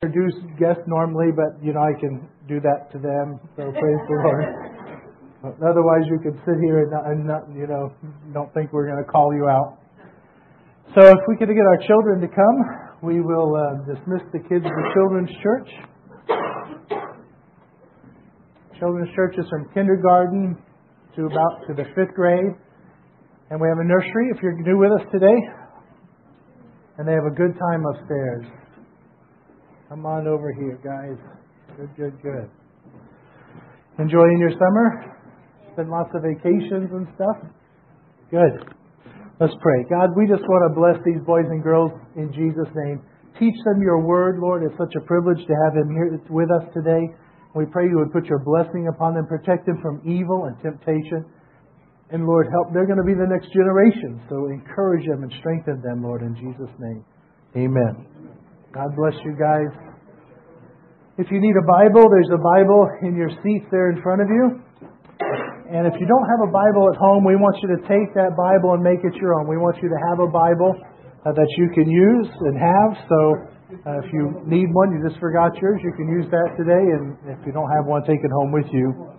introduce guests normally, but I can do that to them. So praise the Lord. Otherwise, you could sit here and not, don't think we're going to call you out. So if we could get our children to come, we will dismiss the kids to Children's Church. Children's Church is from kindergarten to the 5th grade. And we have a nursery if you're new with us today. And they have a good time upstairs. Come on over here, guys. Good. Enjoying your summer? Been lots of vacations and stuff? Good. Let's pray. God, we just want to bless these boys and girls in Jesus' name. Teach them your word, Lord. It's such a privilege to have them here with us today. We pray you would put your blessing upon them, protect them from evil and temptation. And Lord, help. They're going to be the next generation. So encourage them and strengthen them, Lord, in Jesus' name. Amen. God bless you guys. If you need a Bible, there's a Bible in your seats there in front of you. And if you don't have a Bible at home, we want you to take that Bible and make it your own. We want you to have a Bible that you can use and have. So if you need one, you just forgot yours, you can use that today. And if you don't have one, take it home with you.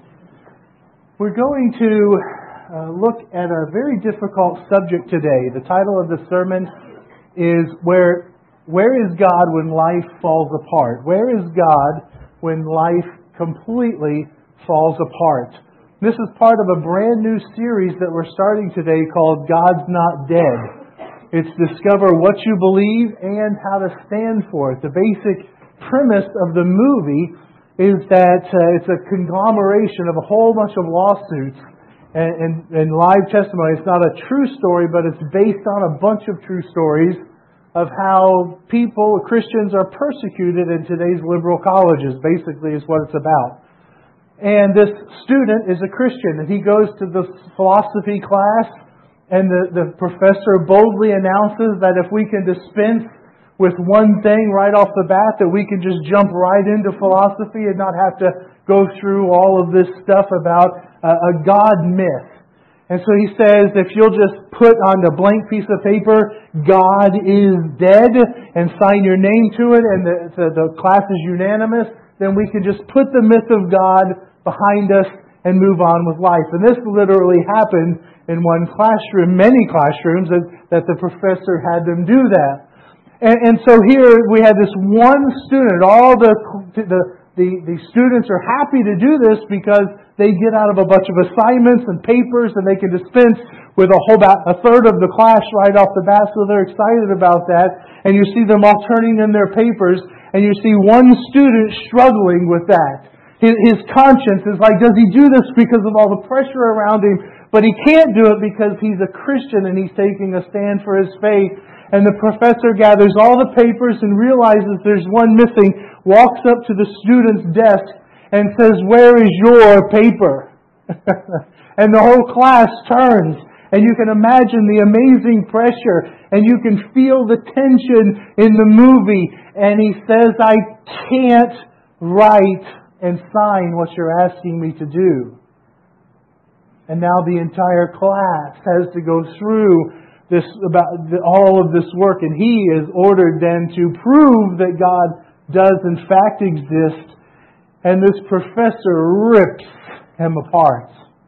We're going to look at a very difficult subject today. The title of the sermon is Where is God when life falls apart? Where is God when life completely falls apart? This is part of a brand new series that we're starting today called God's Not Dead. It's discover what you believe and how to stand for it. The basic premise of the movie is that it's a conglomeration of a whole bunch of lawsuits and live testimony. It's not a true story, but it's based on a bunch of true stories of how Christians are persecuted in today's liberal colleges, basically is what it's about. And this student is a Christian, and he goes to the philosophy class, and the professor boldly announces that if we can dispense with one thing right off the bat, that we can just jump right into philosophy and not have to go through all of this stuff about a God myth. And so he says, if you'll just put on the blank piece of paper, God is dead, and sign your name to it, and the class is unanimous, then we can just put the myth of God behind us and move on with life. And this literally happened in one classroom, many classrooms, that the professor had them do that. And so here we had this one student. All the students are happy to do this because they get out of a bunch of assignments and papers, and they can dispense with about a third of the class right off the bat. So they're excited about that. And you see them all turning in their papers, and you see one student struggling with that. His conscience is like, does he do this because of all the pressure around him? But he can't do it because he's a Christian and he's taking a stand for his faith. And the professor gathers all the papers and realizes there's one missing, walks up to the student's desk and says, where is your paper? And the whole class turns. And you can imagine the amazing pressure. And you can feel the tension in the movie. And he says, I can't write and sign what you're asking me to do. And now the entire class has to go through all of this work. And he is ordered then to prove that God does in fact exist. And this professor rips him apart.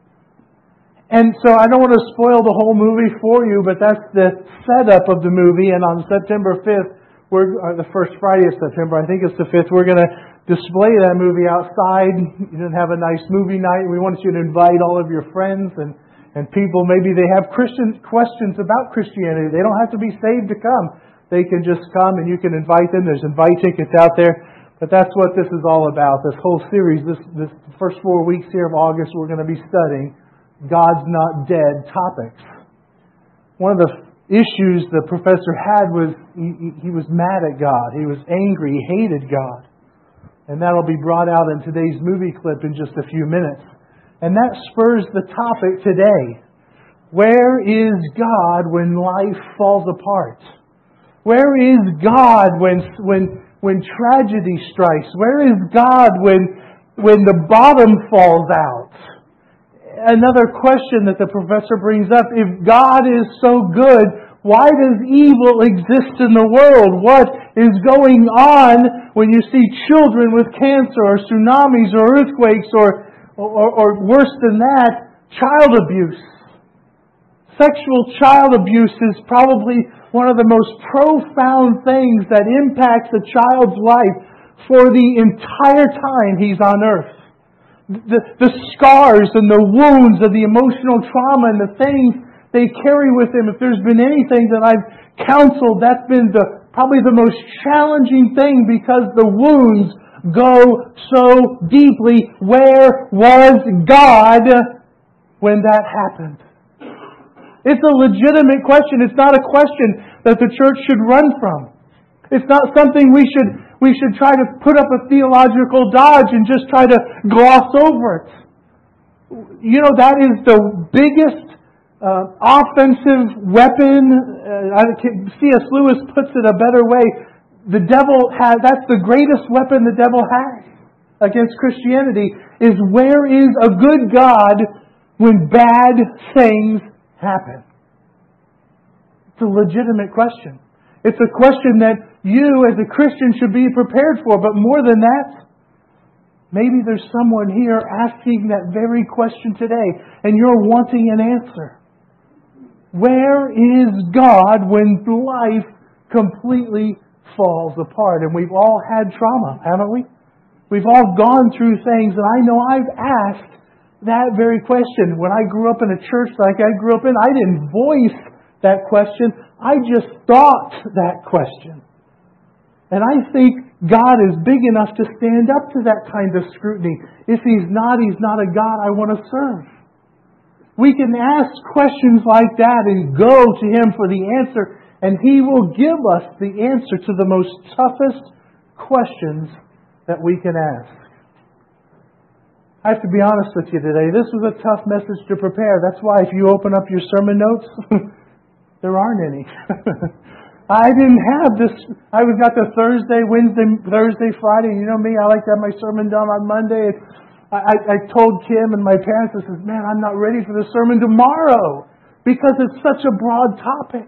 And so I don't want to spoil the whole movie for you, but that's the setup of the movie. And on September 5th, the first Friday of September, I think it's the 5th, we're going to display that movie outside. You can have a nice movie night. We want you to invite all of your friends and people. Maybe they have Christian questions about Christianity. They don't have to be saved to come. They can just come and you can invite them. There's invite tickets out there. But that's what this is all about. This whole series, this first 4 weeks here of August, we're going to be studying God's Not Dead topics. One of the issues the professor had was he was mad at God. He was angry. He hated God. And that'll be brought out in today's movie clip in just a few minutes. And that spurs the topic today. Where is God when life falls apart? Where is God when tragedy strikes? Where is God when the bottom falls out? Another question that the professor brings up, if God is so good, Why does evil exist in the world? What is going on when you see children with cancer or tsunamis or earthquakes or worse than that, child abuse? Sexual child abuse is probably one of the most profound things that impacts a child's life for the entire time he's on earth. The scars and the wounds of the emotional trauma and the things they carry with them. If there's been anything that I've counseled, that's been probably the most challenging thing, because the wounds go so deeply. Where was God when that happened? It's a legitimate question. It's not a question that the church should run from. It's not something we should try to put up a theological dodge and just try to gloss over it. You know, that is the biggest offensive weapon. C.S. Lewis puts it a better way. That's the greatest weapon the devil has against Christianity, is where is a good God when bad things happen? It's a legitimate question. It's a question that you as a Christian should be prepared for. But more than that, maybe there's someone here asking that very question today, and you're wanting an answer. Where is God when life completely falls apart? And we've all had trauma, haven't we? We've all gone through things, and I know I've asked that very question. When I grew up in a church like I grew up in, I didn't voice that question. I just thought that question. And I think God is big enough to stand up to that kind of scrutiny. If He's not a God I want to serve. We can ask questions like that and go to Him for the answer, and He will give us the answer to the most toughest questions that we can ask. I have to be honest with you today. This was a tough message to prepare. That's why if you open up your sermon notes, there aren't any. I didn't have this. I got to Thursday, Friday. You know me, I like to have my sermon done on Monday. I told Kim and my parents, I said, man, I'm not ready for the sermon tomorrow because it's such a broad topic.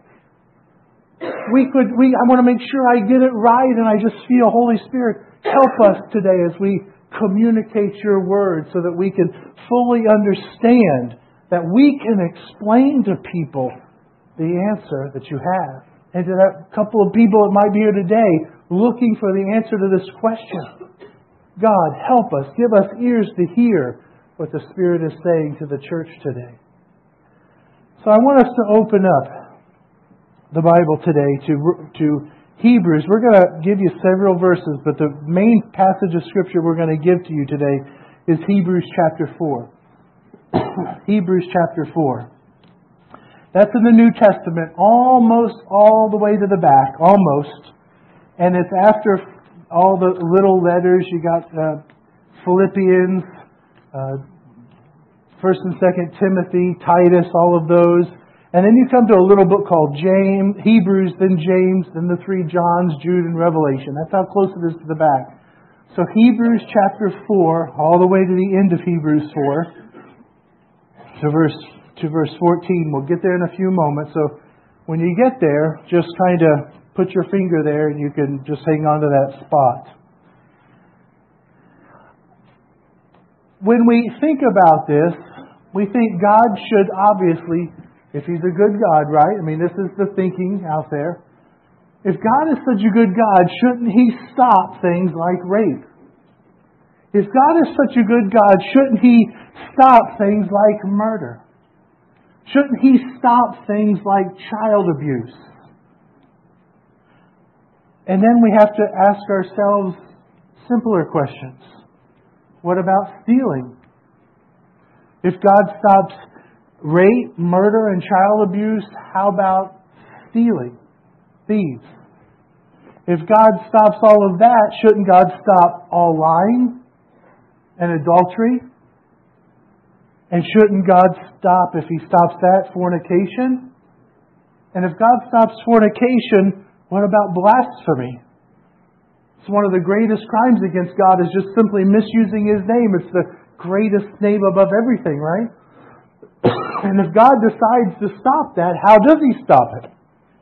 I want to make sure I get it right, and I just feel Holy Spirit help us today as we communicate your word so that we can fully understand, that we can explain to people the answer that you have. And to that couple of people that might be here today looking for the answer to this question. God, help us. Give us ears to hear what the Spirit is saying to the church today. So I want us to open up the Bible today to Hebrews. We're going to give you several verses, but the main passage of Scripture we're going to give to you today is Hebrews chapter 4. Hebrews chapter 4. That's in the New Testament, almost all the way to the back, almost. And it's after all the little letters. You got Philippians, 1st and 2nd Timothy, Titus, all of those. And then you come to a little book called Hebrews, then James, then the 3 Johns, Jude, and Revelation. That's how close it is to the back. So Hebrews chapter 4, all the way to the end of Hebrews 4, to verse 14. We'll get there in a few moments. So when you get there, just kind of put your finger there and you can just hang on to that spot. When we think about this, we think God should obviously, if He's a good God, right? I mean, this is the thinking out there. If God is such a good God, shouldn't He stop things like rape? If God is such a good God, shouldn't He stop things like murder? Shouldn't He stop things like child abuse? And then we have to ask ourselves simpler questions. What about stealing? If God stops rape, murder, and child abuse, how about stealing? Thieves. If God stops all of that, shouldn't God stop all lying and adultery? And shouldn't God stop, if He stops that, fornication? And if God stops fornication, what about blasphemy? It's one of the greatest crimes against God, is just simply misusing His name. It's the greatest name above everything, right? And if God decides to stop that, how does He stop it?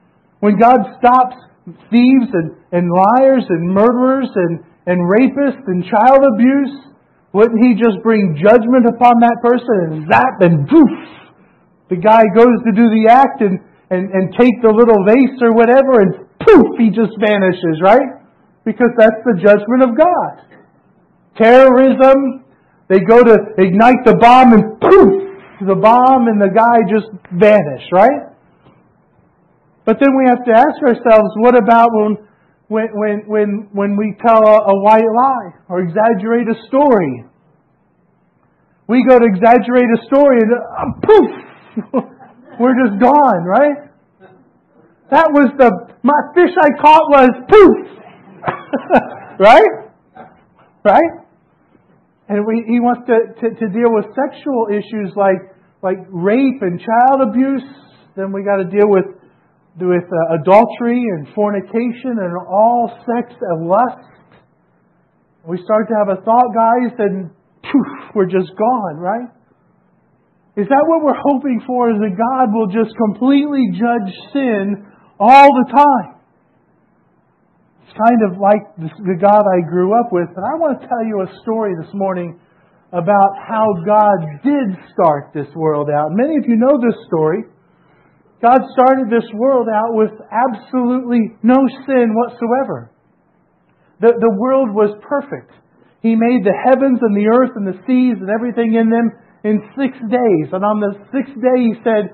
When God stops thieves and liars and murderers and rapists and child abuse, wouldn't He just bring judgment upon that person and zap and poof? The guy goes to do the act and take the little vase or whatever and poof, he just vanishes, right? Because that's the judgment of God. Terrorism, they go to ignite the bomb and poof, the bomb and the guy just vanish, right? But then we have to ask ourselves, what about when we tell a white lie or exaggerate a story? We go to exaggerate a story and poof, we're just gone, right? That was my fish I caught was poof, right? Right? And He wants to deal with sexual issues like rape and child abuse. Then we got to deal with adultery and fornication and all sex and lust. We start to have a thought, guys, and poof, we're just gone, right? Is that what we're hoping for? Is that God will just completely judge sin all the time? It's kind of like the God I grew up with. But I want to tell you a story this morning about how God did start this world out. Many of you know this story. God started this world out with absolutely no sin whatsoever. The world was perfect. He made the heavens and the earth and the seas and everything in them in 6 days. And on the 6th day He said,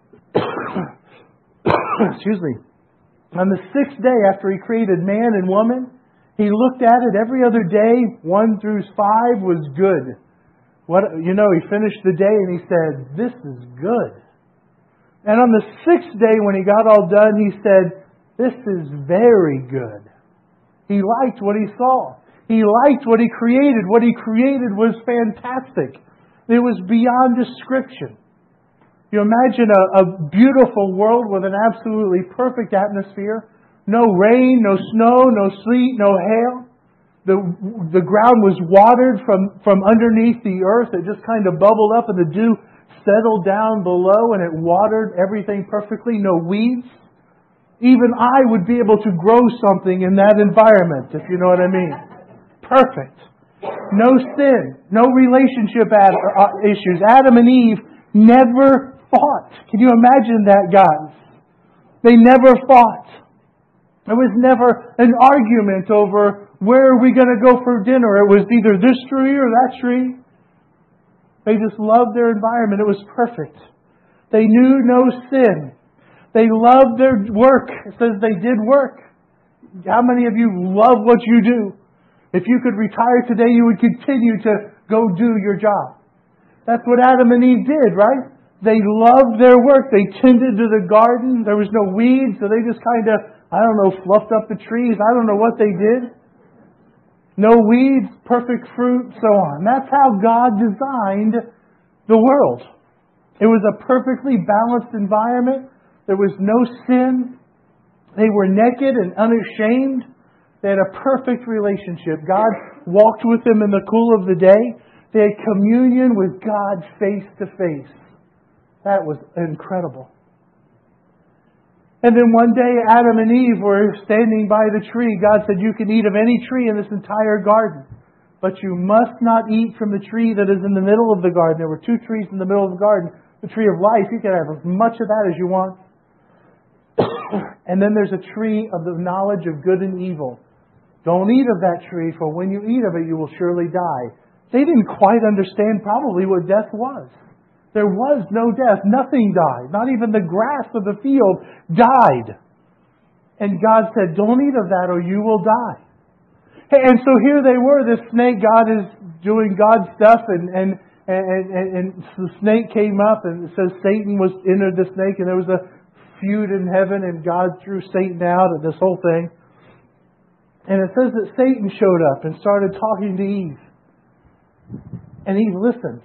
excuse me, on the 6th day after He created man and woman, He looked at it every other day, 1 through 5 was good. He finished the day and He said, this is good. And on the 6th day when He got all done, He said, this is very good. He liked what He saw. He liked what He created. What He created was fantastic. It was beyond description. You imagine a beautiful world with an absolutely perfect atmosphere. No rain, no snow, no sleet, no hail. The ground was watered from underneath the earth. It just kind of bubbled up and the dew settled down below and it watered everything perfectly. No weeds. Even I would be able to grow something in that environment, if you know what I mean. Perfect. No sin. No relationship issues. Adam and Eve never fought. Can you imagine that, guys? They never fought. There was never an argument over where are we going to go for dinner. It was either this tree or that tree. They just loved their environment. It was perfect. They knew no sin. They loved their work. It says they did work. How many of you love what you do? If you could retire today, you would continue to go do your job. That's what Adam and Eve did, right? They loved their work. They tended to the garden. There was no weeds, so they just kind of, fluffed up the trees. I don't know what they did. No weeds, perfect fruit, so on. That's how God designed the world. It was a perfectly balanced environment. There was no sin. They were naked and unashamed. They had a perfect relationship. God walked with them in the cool of the day. They had communion with God face to face. That was incredible. And then one day, Adam and Eve were standing by the tree. God said, you can eat of any tree in this entire garden, but you must not eat from the tree that is in the middle of the garden. There were 2 trees in the middle of the garden. The tree of life, you can have as much of that as you want. And then there's a tree of the knowledge of good and evil. Don't eat of that tree, for when you eat of it, you will surely die. They didn't quite understand probably what death was. There was no death. Nothing died. Not even the grass of the field died. And God said, don't eat of that or you will die. And so here they were, this snake, God is doing God's stuff, and the snake came up, and it says Satan was entered the snake, and there was a feud in heaven, and God threw Satan out, and this whole thing. And it says that Satan showed up and started talking to Eve. And Eve listened.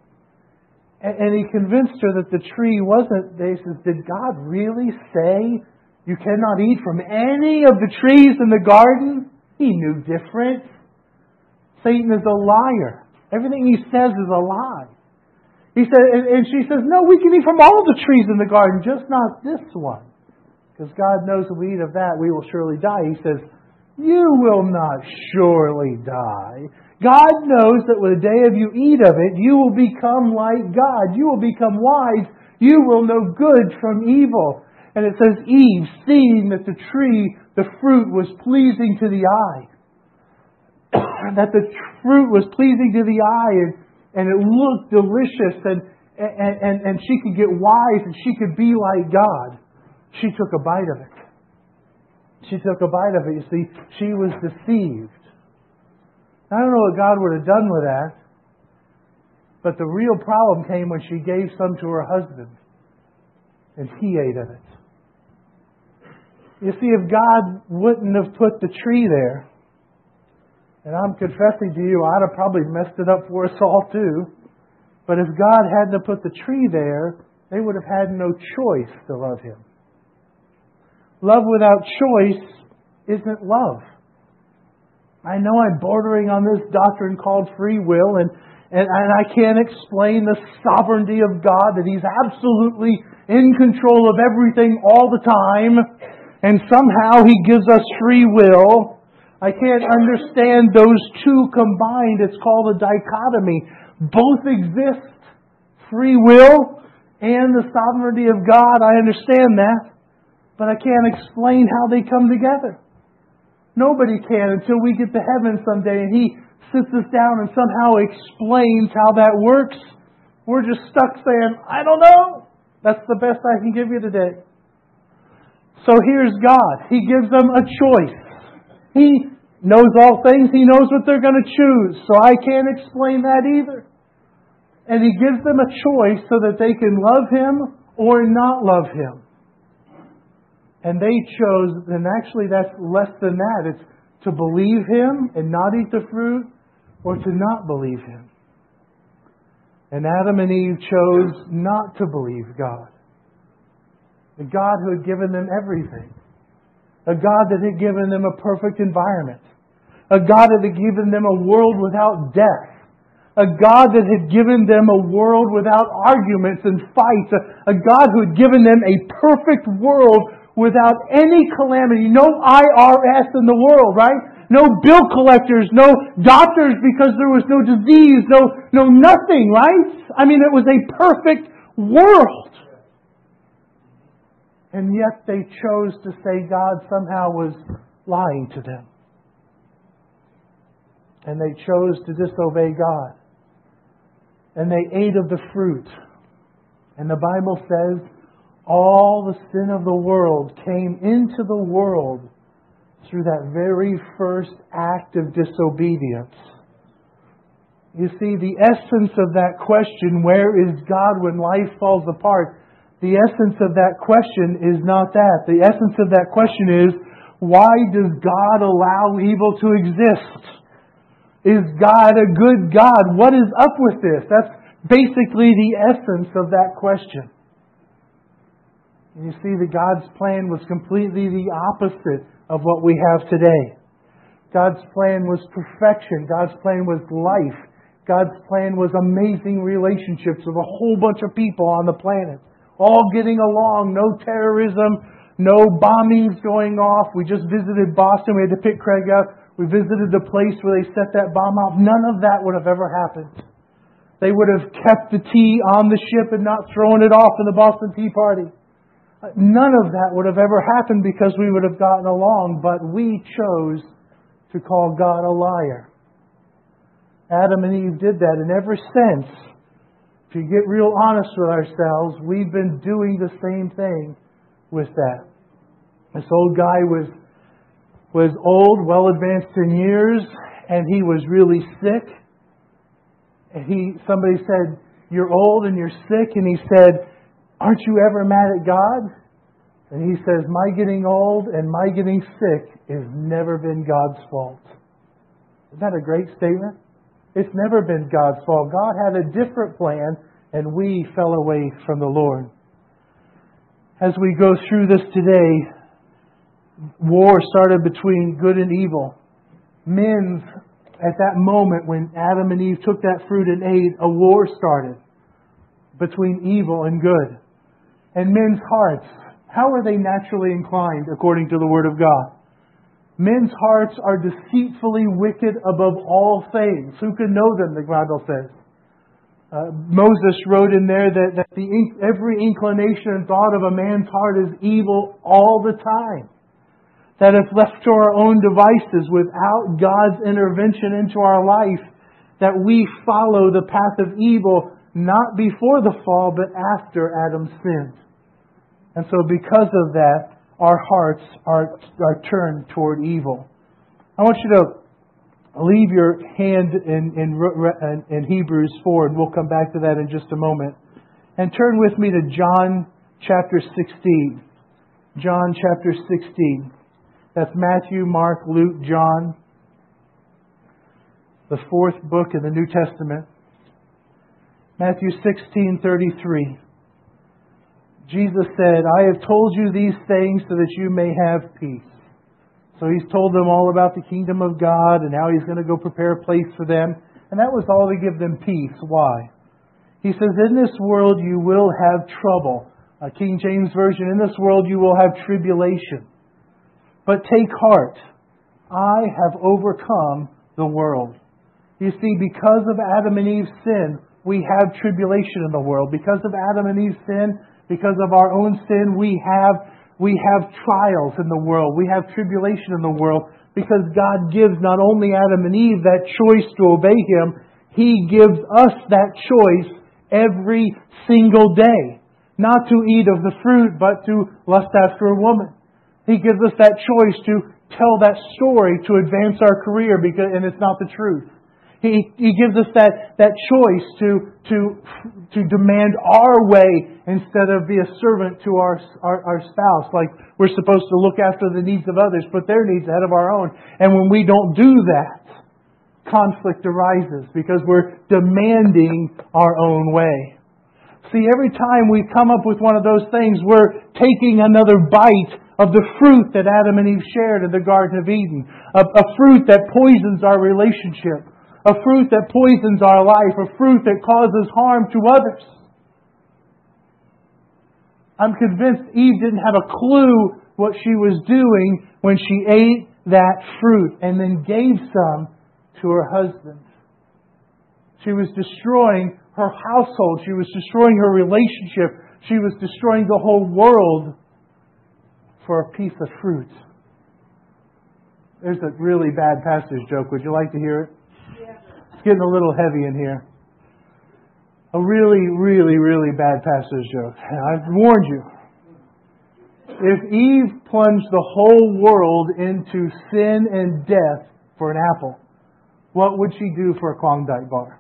And he convinced her that the tree wasn't, they said, did God really say you cannot eat from any of the trees in the garden? He knew different. Satan is a liar. Everything he says is a lie. He said, and she says, no, we can eat from all the trees in the garden, just not this one. Because God knows if we eat of that, we will surely die. He says, you will not surely die. God knows that the day of you eat of it, you will become like God. You will become wise. You will know good from evil. And it says, Eve, seeing that the tree, the fruit was pleasing to the eye. That the fruit was pleasing to the eye and it looked delicious and she could get wise and she could be like God. She took a bite of it. She took a bite of it. You see, she was deceived. I don't know what God would have done with that. But the real problem came when she gave some to her husband. And he ate of it. You see, if God wouldn't have put the tree there, and I'm confessing to you, I'd have probably messed it up for us all too. But if God hadn't put the tree there, they would have had no choice to love Him. Love without choice isn't love. I know I'm bordering on this doctrine called free will, and I can't explain the sovereignty of God, that He's absolutely in control of everything all the time, and somehow He gives us free will. I can't understand those two combined. It's called a dichotomy. Both exist. Free will and the sovereignty of God, I understand that. But I can't explain how they come together. Nobody can until we get to heaven someday and He sits us down and somehow explains how that works. We're just stuck saying, I don't know. That's the best I can give you today. So here's God. He gives them a choice. He knows all things. He knows what they're going to choose. So I can't explain that either. And He gives them a choice so that they can love Him or not love Him. And they chose, and actually that's less than that. It's to believe Him and not eat the fruit, or to not believe Him. And Adam and Eve chose not to believe God. A God who had given them everything. A God that had given them a perfect environment. A God that had given them a world without death. A God that had given them a world without arguments and fights. A God who had given them a perfect world without any calamity. No IRS in the world, right? No bill collectors, no doctors because there was no disease, no nothing, right? I mean, it was a perfect world. And yet they chose to say God somehow was lying to them. And they chose to disobey God. And they ate of the fruit. And the Bible says, all the sin of the world came into the world through that very first act of disobedience. You see, the essence of that question, where is God when life falls apart? The essence of that question is not that. The essence of that question is, why does God allow evil to exist? Is God a good God? What is up with this? That's basically the essence of that question. And you see that God's plan was completely the opposite of what we have today. God's plan was perfection. God's plan was life. God's plan was amazing relationships with a whole bunch of people on the planet. All getting along, no terrorism, no bombings going off. We just visited Boston. We had to pick Craig up. We visited the place where they set that bomb off. None of that would have ever happened. They would have kept the tea on the ship and not thrown it off in the Boston Tea Party. None of that would have ever happened because we would have gotten along, but we chose to call God a liar. Adam and Eve did that, and ever since, if you get real honest with ourselves, we've been doing the same thing with that. This old guy was old, well advanced in years, and he was really sick. And somebody said, "You're old and you're sick," and he said, "Aren't you ever mad at God?" And he says, "My getting old and my getting sick has never been God's fault." Isn't that a great statement? It's never been God's fault. God had a different plan, and we fell away from the Lord. As we go through this today, war started between good and evil. Men, at that moment when Adam and Eve took that fruit and ate, a war started between evil and good. And men's hearts How are they naturally inclined according to the Word of God? Men's hearts are deceitfully wicked above all things. Who can know them, the Bible says. Moses wrote in there that every inclination and thought of a man's heart is evil all the time. That if left to our own devices without God's intervention into our life, that we follow the path of evil not before the fall, but after Adam sinned. And so because of that, our hearts are turned toward evil. I want you to leave your hand in Hebrews 4, and we'll come back to that in just a moment. And turn with me to John chapter 16. John chapter 16. That's Matthew, Mark, Luke, John. The fourth book in the New Testament. Matthew 16:33. Jesus said, I have told you these things so that you may have peace. So He's told them all about the kingdom of God and how He's going to go prepare a place for them. And that was all to give them peace. Why? He says, in this world you will have trouble. King James Version, in this world you will have tribulation. But take heart, I have overcome the world. You see, because of Adam and Eve's sin, we have tribulation in the world. Because of Adam and Eve's sin, because of our own sin, we have trials in the world. We have tribulation in the world because God gives not only Adam and Eve that choice to obey Him, He gives us that choice every single day. Not to eat of the fruit, but to lust after a woman. He gives us that choice to tell that story to advance our career, and it's not the truth. He gives us that choice to demand our way instead of be a servant to our spouse. Like we're supposed to look after the needs of others, put their needs ahead of our own. And when we don't do that, conflict arises because we're demanding our own way. See, every time we come up with one of those things, we're taking another bite of the fruit that Adam and Eve shared in the Garden of Eden. A fruit that poisons our relationship. A fruit that poisons our life. A fruit that causes harm to others. I'm convinced Eve didn't have a clue what she was doing when she ate that fruit and then gave some to her husband. She was destroying her household. She was destroying her relationship. She was destroying the whole world for a piece of fruit. There's a really bad pastor's joke. Would you like to hear it? Yeah. It's getting a little heavy in here. A really, really, really bad pastor's joke. I've warned you. If Eve plunged the whole world into sin and death for an apple, what would she do for a Klondike bar?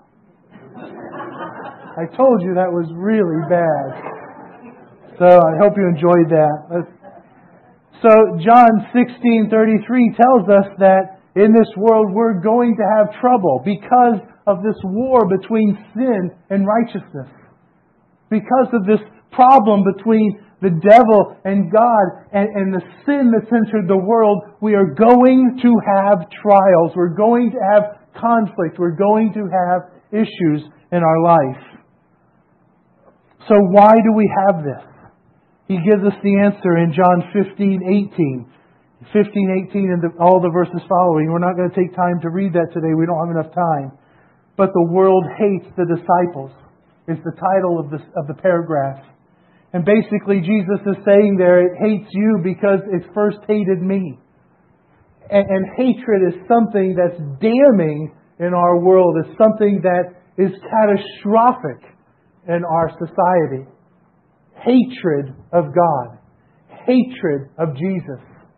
I told you that was really bad. So I hope you enjoyed that. So John 16:33 tells us that in this world we're going to have trouble because of this war between sin and righteousness. Because of this problem between the devil and God and the sin that's entered the world, we are going to have trials. We're going to have conflict. We're going to have issues in our life. So why do we have this? He gives us the answer in John 15:18. 15:18 and all the verses following. We're not going to take time to read that today. We don't have enough time. But the world hates the disciples is the title of the paragraph. And basically Jesus is saying there, it hates you because it first hated me. And hatred is something that's damning in our world. It's something that is catastrophic in our society. Hatred of God. Hatred of Jesus.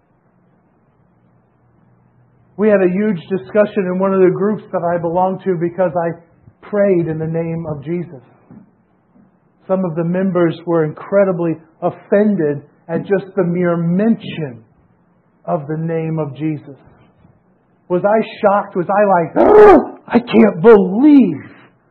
We had a huge discussion in one of the groups that I belong to because I prayed in the name of Jesus. Some of the members were incredibly offended at just the mere mention of the name of Jesus. Was I shocked? Was I like, oh, I can't believe?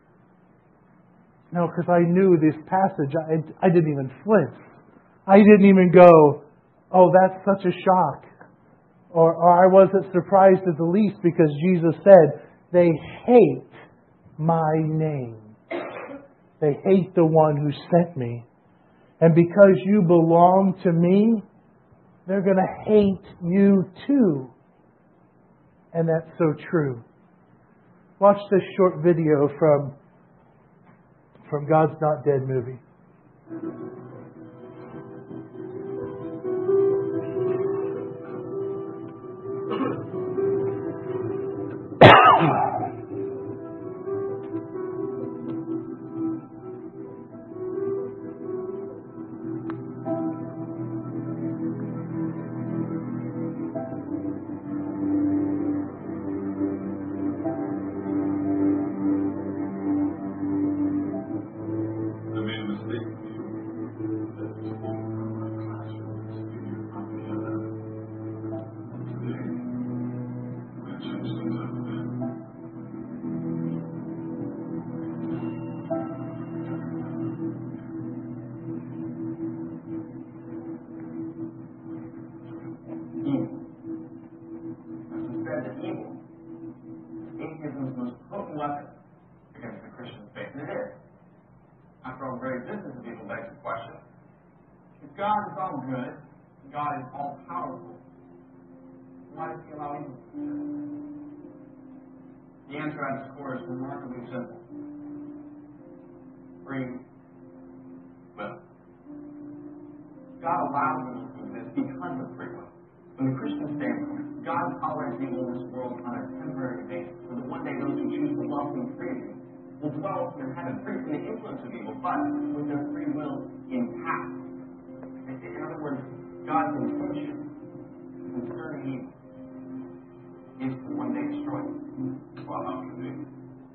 No, because I knew this passage. I didn't even flinch. I didn't even go, oh, that's such a shock. Or I wasn't surprised at the least because Jesus said, they hate my name. They hate the one who sent me. And because you belong to me, they're going to hate you too. And that's so true. Watch this short video from God's Not Dead movie. God is all good, God is all powerful, why does He allow evil to exist? The answer at its core is remarkably simple. Free will. God allows evil to exist because of free will. From the Christian standpoint, God tolerates evil in this world on a temporary basis, so that one day those who choose to love Him freely will dwell in heaven, free from the influence of evil, but with their free will intact. In other words, God's intention concerning evil is to one day destroy it. Well, how can it be?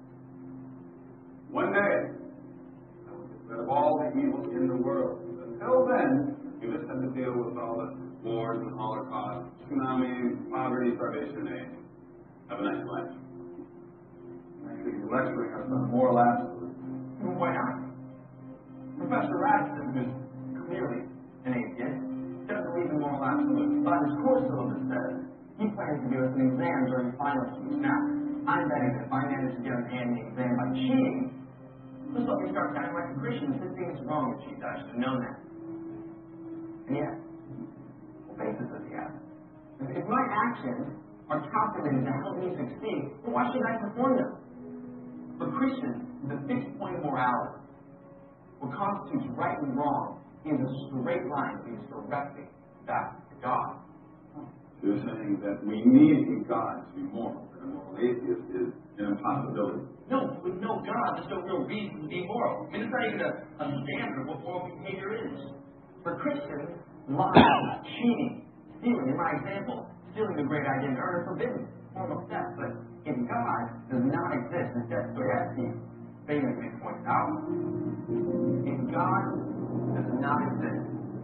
One day, I will get rid of all the evil in the world. Until then, you just have to deal with all the wars and holocausts, tsunamis, poverty, starvation, and AIDS. Have a nice life. Actually, you're lecturing us on moral absolutes. Well, why not? Professor Radisson, who's clearly an atheist, doesn't believe in moral absolutes. But his course syllabus says he plans to give us an exam during finals week. Now, I'm betting that if I manage to get an A in the exam by cheating, this will let me start sounding like a Christian. This thing is wrong to cheat. I should have known that. And yet, what basis does he have? If my actions are calculated to help me succeed, then why should I perform them? For Christians, the fixed point of morality, what constitutes right and wrong, is a straight line leads directly back to God. You're saying that we need God to be moral, and a moral atheist is an impossibility. No, with no God, there's no real reason to be moral. I mean, it's not even a standard of what moral behavior is. For Christians, lying, cheating, stealing, in my example, stealing a great idea and earn a forbidden form of theft. But if God does not exist, as Dostoevsky famously points out, if God does not exist,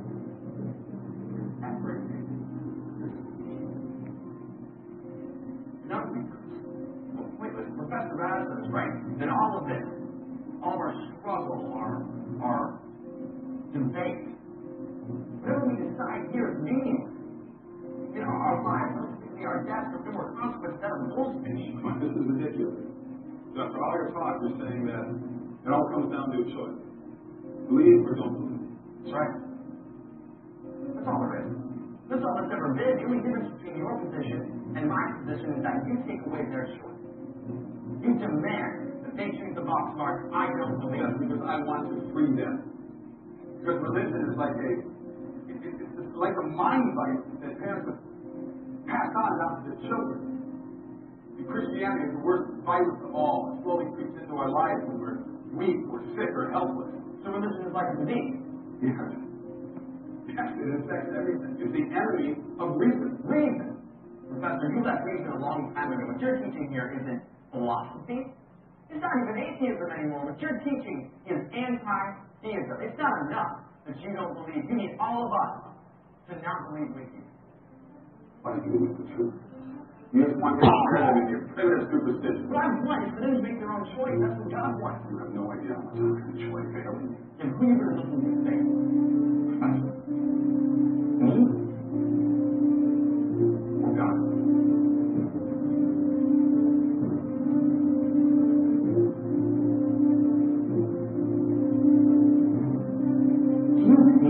everything is nothing well, pointless. Professor Radisson is right that all of this, all of our struggle, our debate, whatever we decide here is meaningless. You know, our lives, particularly our deaths, are no more consequence than a bullshit. This is ridiculous. So after all your talk, you're saying that it all comes down to a choice. Believe or don't believe. That's right. That's all there is. That's all that's ever been. The only difference between your position and my position is that you take away their choice. You demand that they choose the box mark, I don't believe. Yes, because I want to free them. Because religion is like it's like a mind vice that parents would pass on down to their children. And Christianity is the worst virus of all. It slowly creeps into our lives when we're weak or sick or helpless. So religion is like a disease. Yes. Yes, it affects everything. It's the enemy of reason. Reason. Professor, you left reason a long time ago. What you're teaching here isn't philosophy. It's not even atheism anymore. What you're teaching is anti-theism. It's not enough that you don't believe. You need all of us to not believe with you. Why do you believe the truth? You just want to get rid of your primitive superstition. What I want is for them to make their own choice. That's what God wants. You have no idea how much I'm going to choice failing you. And who you really listen to say? Professor. Me? Or God? You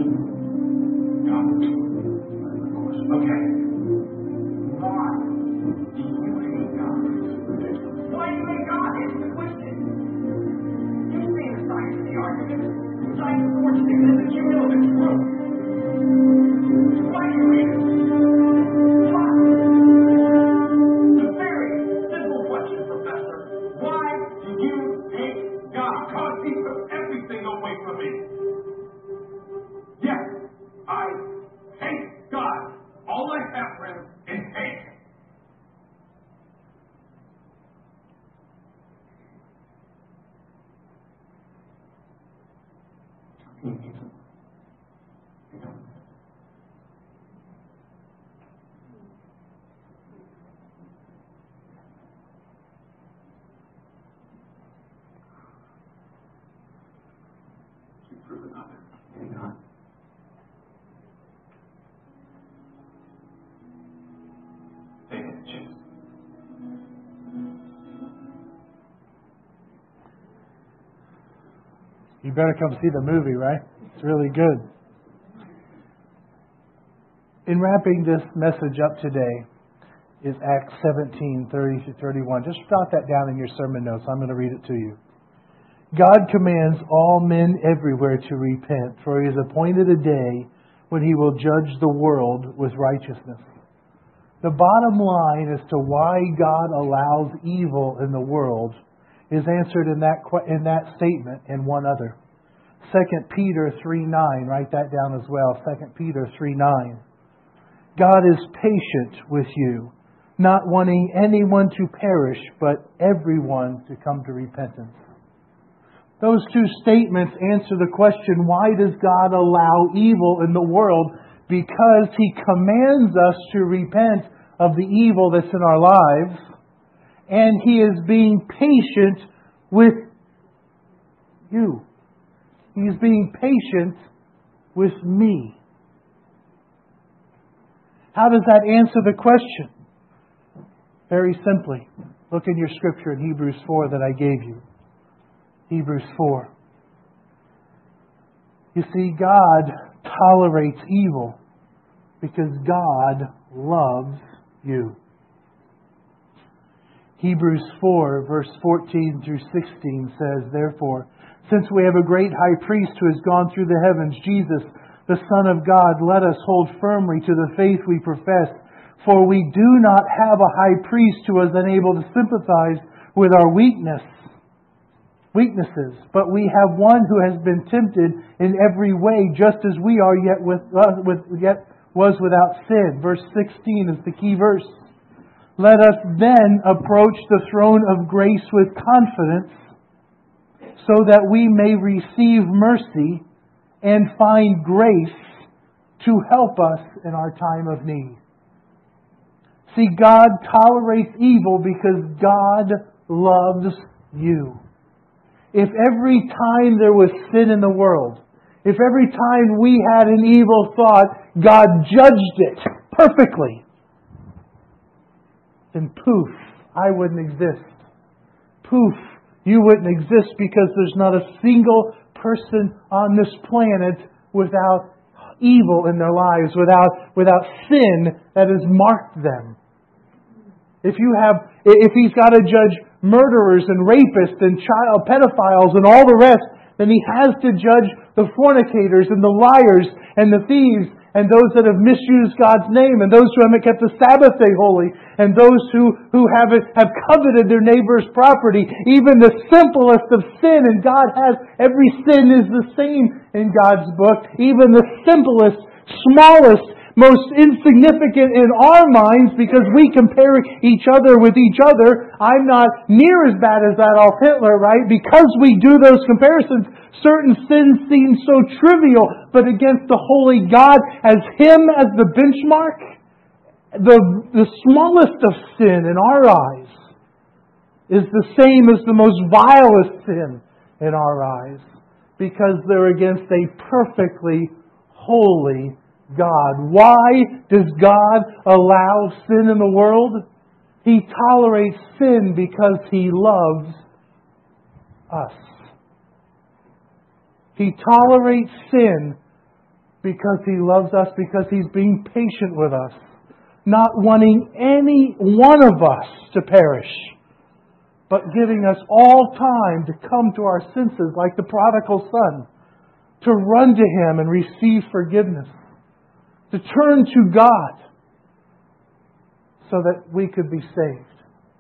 He needs them. He does. You've proven not to. Maybe not. Take it, Jesus. You better come see the movie, right? It's really good. In wrapping this message up today is Acts 17:30-31. Just jot that down in your sermon notes. I'm going to read it to you. God commands all men everywhere to repent, for He has appointed a day when He will judge the world with righteousness. The bottom line as to why God allows evil in the world is answered in that statement and one other. 2 Peter 3:9. Write that down as well. 2 Peter 3:9. God is patient with you, not wanting anyone to perish, but everyone to come to repentance. Those two statements answer the question, why does God allow evil in the world? Because He commands us to repent of the evil that's in our lives, and He is being patient with you. He's being patient with me. How does that answer the question? Very simply. Look in your scripture in Hebrews 4 that I gave you. Hebrews 4. You see, God tolerates evil because God loves you. Hebrews 4, verse 14 through 16 says, therefore, since we have a great high priest who has gone through the heavens, Jesus, the Son of God, let us hold firmly to the faith we profess. For we do not have a high priest who is unable to sympathize with our weaknesses, but we have one who has been tempted in every way, just as we are, yet was without sin. Verse 16 is the key verse. Let us then approach the throne of grace with confidence, so that we may receive mercy and find grace to help us in our time of need. See, God tolerates evil because God loves you. If every time there was sin in the world, if every time we had an evil thought, God judged it perfectly, then poof, I wouldn't exist. Poof, you wouldn't exist, because there's not a single person on this planet without evil in their lives, without sin that has marked them. If He's got to judge murderers and rapists and child pedophiles and all the rest, then He has to judge the fornicators and the liars and the thieves and those that have misused God's name and those who haven't kept the Sabbath day holy and those who have coveted their neighbor's property. Even the simplest of sin, and God has, every sin is the same in God's book. Even the simplest, smallest, most insignificant in our minds, because we compare each other with each other. I'm not near as bad as Adolf Hitler, right? Because we do those comparisons, certain sins seem so trivial, but against the holy God, as Him as the benchmark, the smallest of sin in our eyes is the same as the most vilest sin in our eyes, because they're against a perfectly holy God. Why does God allow sin in the world? He tolerates sin because He loves us. He tolerates sin because He loves us, because He's being patient with us, not wanting any one of us to perish, but giving us all time to come to our senses like the prodigal son, to run to Him and receive forgiveness, to turn to God so that we could be saved.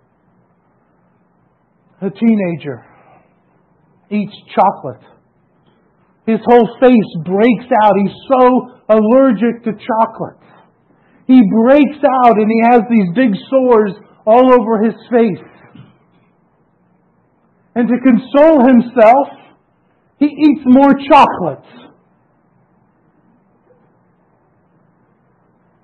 A teenager eats chocolate. His whole face breaks out. He's so allergic to chocolate. He breaks out and he has these big sores all over his face. And to console himself, he eats more chocolate.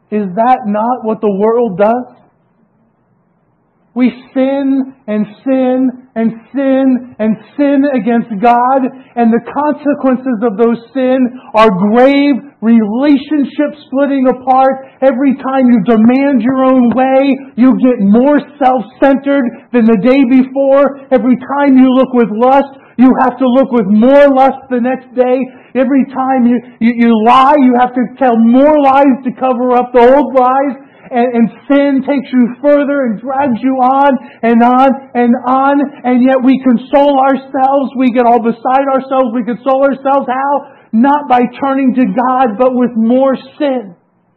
Is that not what the world does? We sin and sin and sin and sin against God, and the consequences of those sin are grave relationship splitting apart. Every time you demand your own way, you get more self-centered than the day before. Every time you look with lust, you have to look with more lust the next day. Every time you lie, you have to tell more lies to cover up the old lies. And sin takes you further and drags you on and on and on. And yet we console ourselves. We get all beside ourselves. We console ourselves. How? Not by turning to God, but with more sin.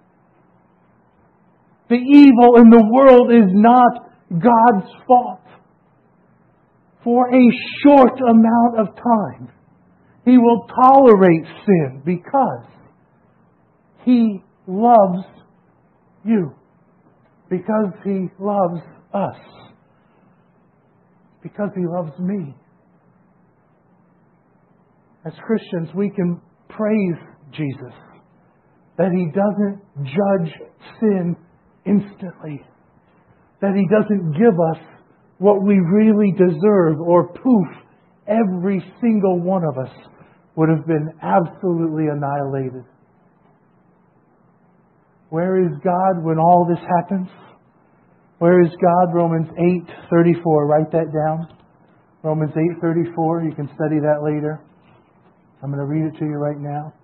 The evil in the world is not God's fault. For a short amount of time, He will tolerate sin because He loves you. Because He loves us. Because He loves me. As Christians, we can praise Jesus that He doesn't judge sin instantly. That He doesn't give us what we really deserve, or poof, every single one of us would have been absolutely annihilated. Where is God when all this happens? Where is God? Romans 8:34. Write that down. Romans 8:34. You can study that later. I'm going to read it to you right now.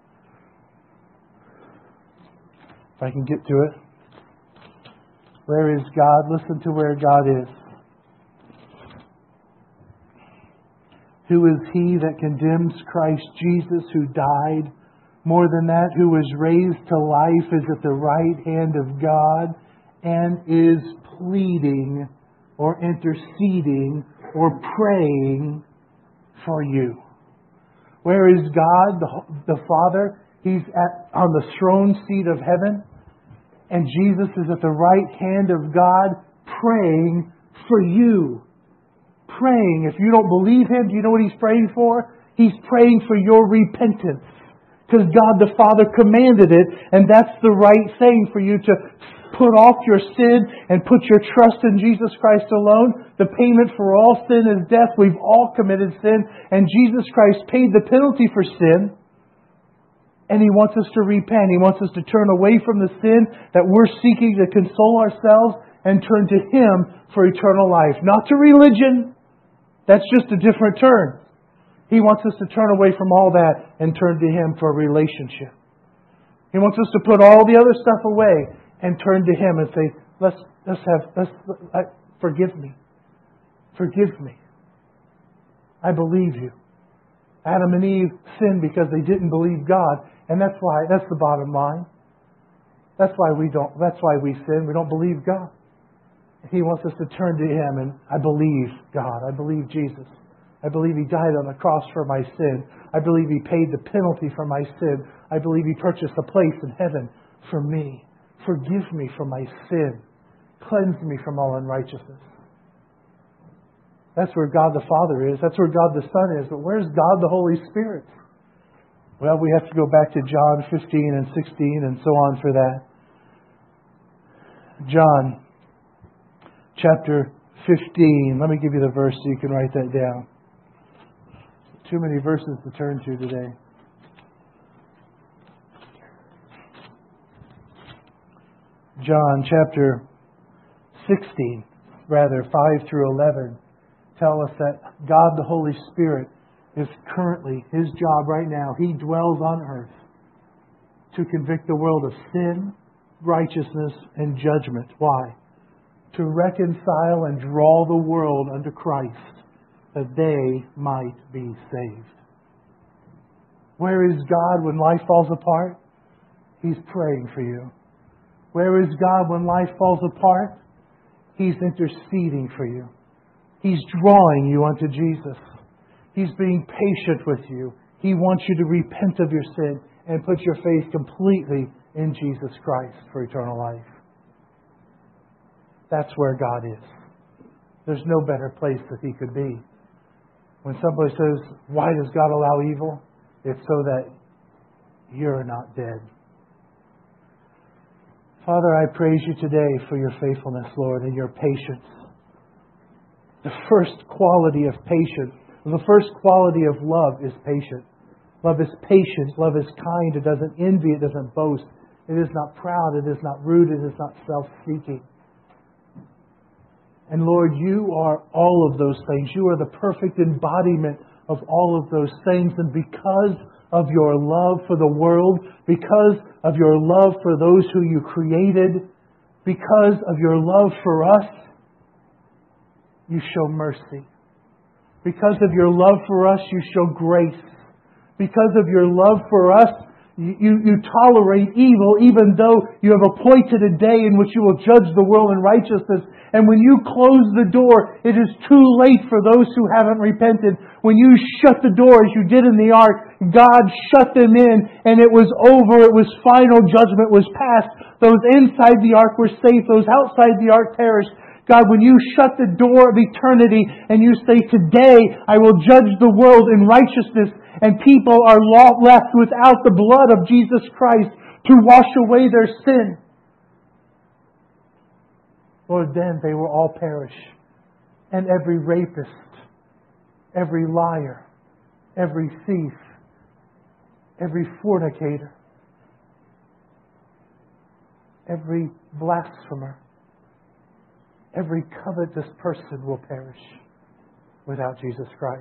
If I can get to it. Where is God? Listen to where God is. Who is He that condemns? Christ Jesus, who died. More than that, who was raised to life, is at the right hand of God and is pleading or interceding or praying for you. Where is God, the Father? He's on the throne seat of heaven. And Jesus is at the right hand of God praying for you. Praying. If you don't believe Him, do you know what He's praying for? He's praying for your repentance. Because God the Father commanded it, and that's the right thing for you to put off your sin and put your trust in Jesus Christ alone. The payment for all sin is death. We've all committed sin, and Jesus Christ paid the penalty for sin. And He wants us to repent. He wants us to turn away from the sin that we're seeking to console ourselves and turn to Him for eternal life. Not to religion. That's just a different turn. He wants us to turn away from all that and turn to Him for a relationship. He wants us to put all the other stuff away and turn to Him and say, forgive me. Forgive me. I believe You. Adam and Eve sinned because they didn't believe God, and that's the bottom line. That's why we sin. We don't believe God. He wants us to turn to Him and I believe God. I believe Jesus. I believe He died on the cross for my sin. I believe He paid the penalty for my sin. I believe He purchased a place in heaven for me. Forgive me for my sin. Cleanse me from all unrighteousness. That's where God the Father is. That's where God the Son is. But where's God the Holy Spirit? Well, we have to go back to John 15 and 16 and so on for that. John chapter 15. Let me give you the verse so you can write that down. Too many verses to turn to today. John chapter 16, 5 through 11, tell us that God the Holy Spirit is currently, His job right now, He dwells on earth to convict the world of sin, righteousness, and judgment. Why? To reconcile and draw the world unto Christ, that they might be saved. Where is God when life falls apart? He's praying for you. Where is God when life falls apart? He's interceding for you. He's drawing you unto Jesus. He's being patient with you. He wants you to repent of your sin and put your faith completely in Jesus Christ for eternal life. That's where God is. There's no better place that He could be. When somebody says, why does God allow evil? It's so that you're not dead. Father, I praise you today for your faithfulness, Lord, and your patience. The first quality of patience, the first quality of love is patience. Love is patient. Love is kind. It doesn't envy. It doesn't boast. It is not proud. It is not rude. It is not self-seeking. And Lord, you are all of those things. You are the perfect embodiment of all of those things. And because of your love for the world, because of your love for those who you created, because of your love for us, you show mercy. Because of your love for us, you show grace. Because of your love for us, you tolerate evil, even though you have appointed a day in which you will judge the world in righteousness. And when you close the door, it is too late for those who haven't repented. When you shut the door, as you did in the ark, God shut them in, and it was over. It was final. Judgment was passed. Those inside the ark were safe. Those outside the ark perished. God, when you shut the door of eternity and you say, today I will judge the world in righteousness, and people are left without the blood of Jesus Christ to wash away their sin, Lord, then they will all perish. And every rapist, every liar, every thief, every fornicator, every blasphemer, every covetous person will perish without Jesus Christ.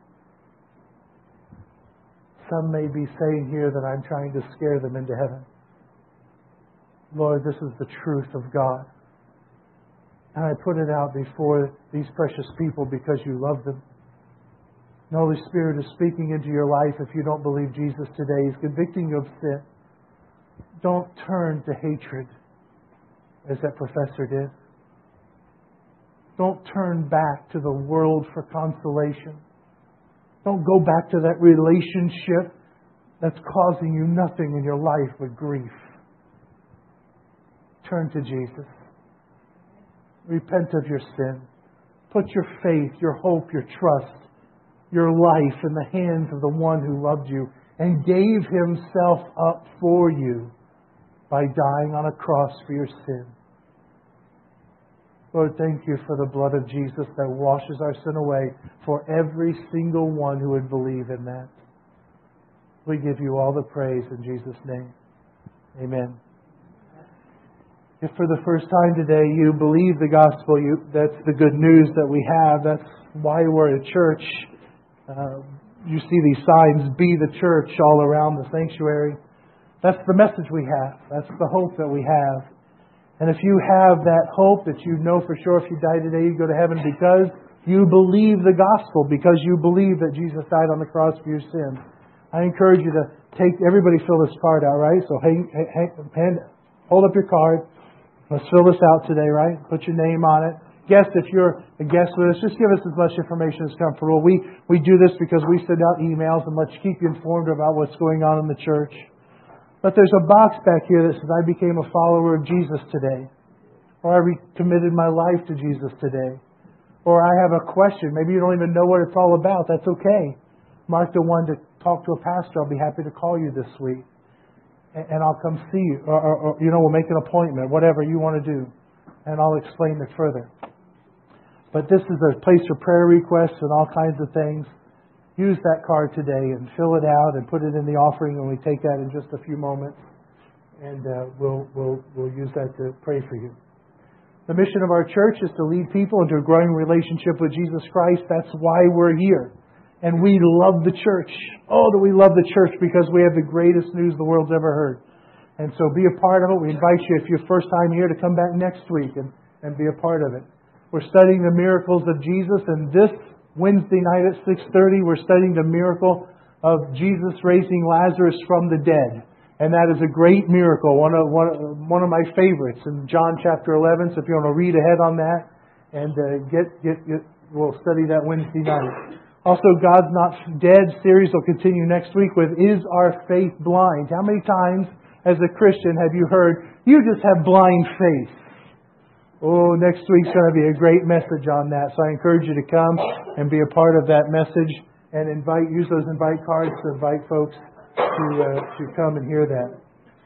Some may be saying here that I'm trying to scare them into heaven. Lord, this is the truth of God. And I put it out before these precious people because you love them. The Holy Spirit is speaking into your life if you don't believe Jesus today. He's convicting you of sin. Don't turn to hatred as that professor did. Don't turn back to the world for consolation. Don't go back to that relationship that's causing you nothing in your life but grief. Turn to Jesus. Repent of your sin. Put your faith, your hope, your trust, your life in the hands of the one who loved you and gave Himself up for you by dying on a cross for your sin. Lord, thank you for the blood of Jesus that washes our sin away for every single one who would believe in that. We give you all the praise in Jesus' name. Amen. If for the first time today you believe the gospel, that's the good news that we have. That's why we're at church. You see these signs, be the church, all around the sanctuary. That's the message we have. That's the hope that we have. And if you have that hope that you know for sure if you die today, you go to heaven because you believe the gospel, because you believe that Jesus died on the cross for your sins. I encourage you to everybody fill this card out, right? So hold up your card. Let's fill this out today, right? Put your name on it. Guest, if you're a guest with us, just give us as much information as comfortable. We do this because we send out emails and let's keep you informed about what's going on in the church. But there's a box back here that says, I became a follower of Jesus today. Or I recommitted my life to Jesus today. Or I have a question. Maybe you don't even know what it's all about. That's okay. Mark the one to talk to a pastor. I'll be happy to call you this week. And I'll come see you. Or we'll make an appointment. Whatever you want to do. And I'll explain it further. But this is a place for prayer requests and all kinds of things. Use that card today and fill it out and put it in the offering, and we take that in just a few moments, and we'll use that to pray for you. The mission of our church is to lead people into a growing relationship with Jesus Christ. That's why we're here, and we love the church. Oh, do we love the church because we have the greatest news the world's ever heard. And so be a part of it. We invite you, if you're first time here, to come back next week and be a part of it. We're studying the miracles of Jesus, and this Wednesday night at 6:30, we're studying the miracle of Jesus raising Lazarus from the dead. And that is a great miracle, one of my favorites in John chapter 11. So if you want to read ahead on that, and we'll study that Wednesday night. Also, God's Not Dead series will continue next week with Is Our Faith Blind? How many times as a Christian have you heard, you just have blind faith? Oh, next week's going to be a great message on that. So I encourage you to come and be a part of that message and use those invite cards to invite folks to come and hear that.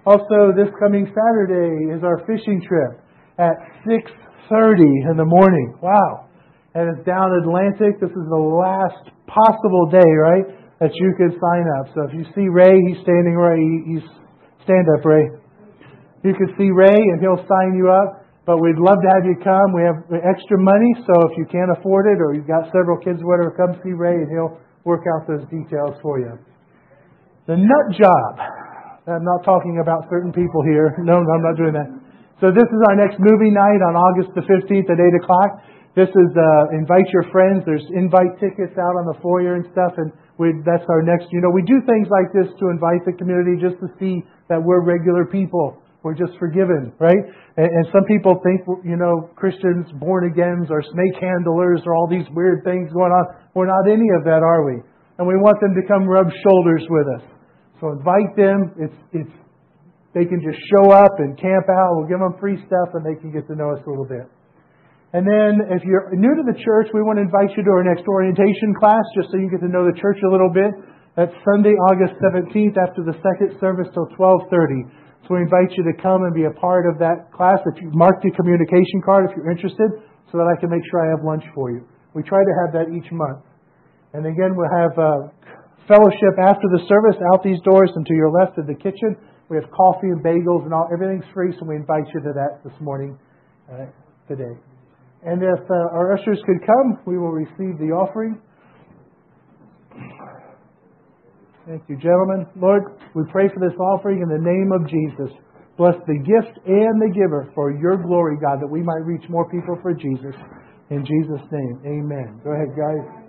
Also, this coming Saturday is our fishing trip at 6:30 in the morning. Wow. And it's down Atlantic. This is the last possible day, right, that you could sign up. So if you see Ray, he's standing right. He's stand up, Ray. You could see Ray, and he'll sign you up. But we'd love to have you come. We have extra money, so if you can't afford it or you've got several kids or whatever, come see Ray, and he'll work out those details for you. The nut job. I'm not talking about certain people here. No, I'm not doing that. So this is our next movie night on August the 15th at 8 o'clock. This is invite your friends. There's invite tickets out on the foyer and stuff, and that's our next. We do things like this to invite the community just to see that we're regular people. We're just forgiven, right? And some people think, Christians, born agains, are snake handlers, or all these weird things going on. We're not any of that, are we? And we want them to come rub shoulders with us. So invite them. They can just show up and camp out. We'll give them free stuff, and they can get to know us a little bit. And then if you're new to the church, we want to invite you to our next orientation class, just so you get to know the church a little bit. That's Sunday, August 17th, after the second service till 12:30. So we invite you to come and be a part of that class. If you mark the communication card, if you're interested, so that I can make sure I have lunch for you. We try to have that each month. And again, we'll have fellowship after the service out these doors and to your left of the kitchen. We have coffee and bagels and everything's free, so we invite you to that this morning, today. And if our ushers could come, we will receive the offering. Thank you, gentlemen. Lord, we pray for this offering in the name of Jesus. Bless the gift and the giver for your glory, God, that we might reach more people for Jesus. In Jesus' name, amen. Go ahead, guys.